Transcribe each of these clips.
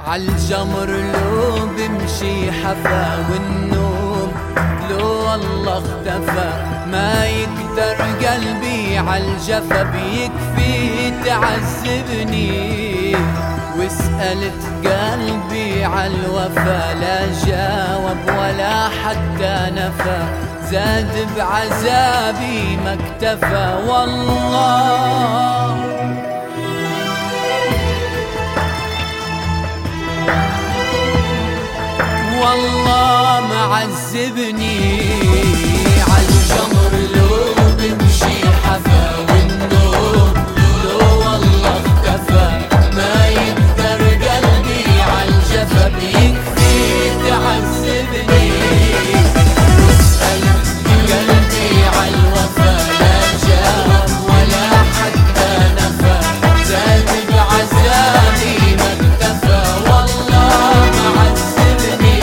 عالجمر لو بمشي حفا، والنوم لو والله اختفى. ما يقدر قلبي عالجفا، بيكفي تعذبني. واسألت قلبي عالوفا، لا جاوب ولا حتى نفى. زاد بعذابي ما اكتفى والله. والله معذبني عالجمر لو بمشي حفا، والنوم لو والله اختفى. ما يقدر قلبي عالجفا، بيكفي تعذبني. واسأل قلبي عالوفا، لا جاوب ولا حتى نفى. زاد بعذابي ما اكتفى والله معذبني.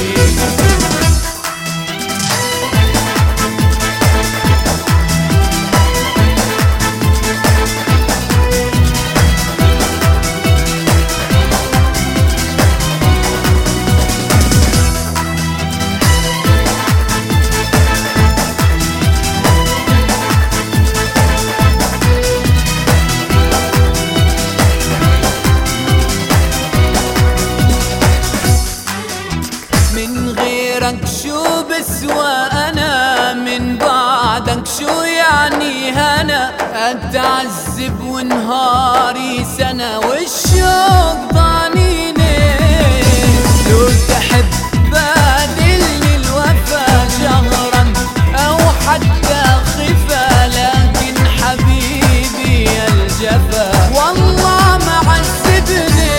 شو بسوى أنا من بعدك؟ شو يعني هنا؟ أتعذب ونهاري سنة، والشوق ضانيني. لو تحب بادلني الوفا جهرا أو حتى خفا، لكن حبيبي الجفا والله معذبني.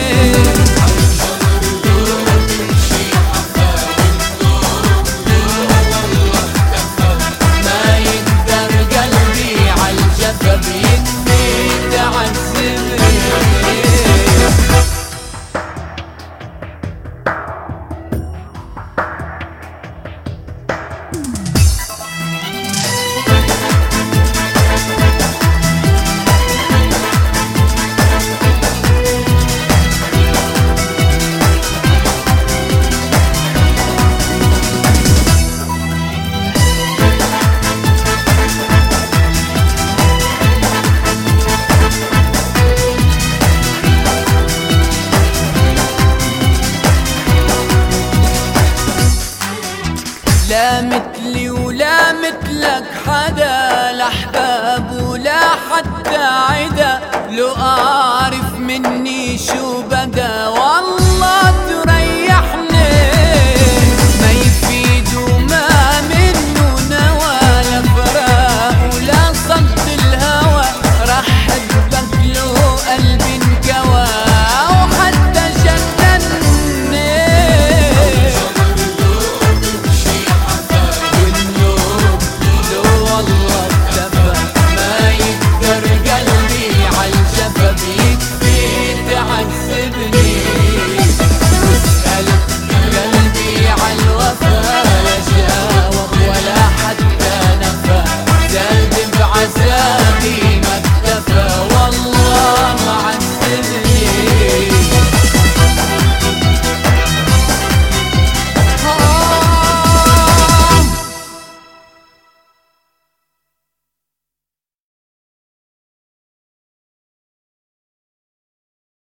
لا مثلي ولا مثلك حدا، لا احباب ولا حتى عدا. لو اعرف مني